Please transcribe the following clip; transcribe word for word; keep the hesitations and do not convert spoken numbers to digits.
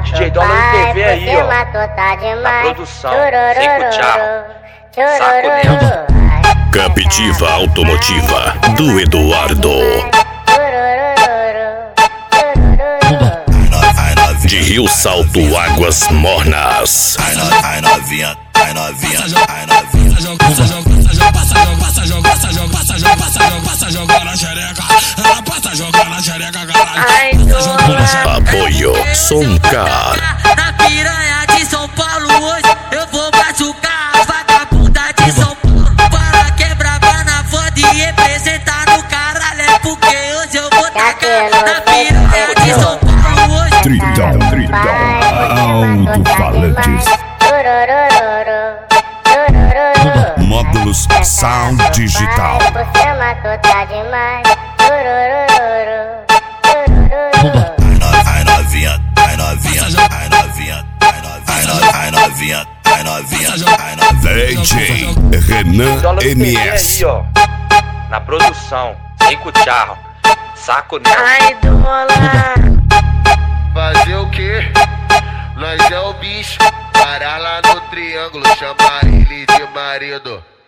D J Dólar T V aí, ó. Tá demais. Na produção, sem cuchara. Saco dentro. Captiva Automotiva do Eduardo. De Rio Salto, Águas Mornas. Ai, no, ai novinha, ai novinha, ai novinha. Passa jogo, passa jogo, passa jogo, passa jogo, passa jogo, passa jogo, passa jogo na xereca. Ela passa jogo na xereca, caralho. Apoio Soncar. Na piranha de São Paulo hoje eu vou machucar as vagabundas de São Paulo. Para quebrar na foda e representar no caralho. É porque hoje eu vou tacar na piranha de São Paulo hoje. Tritão, tritão, alto-falantes. Módulos Sound Digital. Você matou, tá demais. Ai novinha, ai novinha, ai novinha, ai novinha, ai novinha, ai novinha, ai novinha. D J Renan Dólar T V M S. aí, ó. Na produção, sem cuchara. Saco dentro. Ai, dólar. Fazer o quê? Nós é o bicho. Parar lá no triângulo, chamar ele de marido.